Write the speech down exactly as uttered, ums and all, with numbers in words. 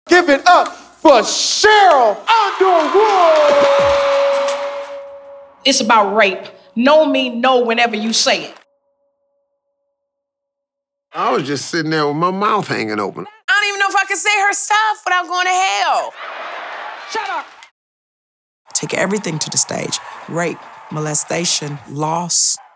Give it up for Cheryl Underwood. It's about rape. No mean no whenever you say it. I was just sitting there with my mouth hanging open. I don't even know if I can say her stuff without going to hell. Shut up. Take everything to the stage. Rape, molestation, loss.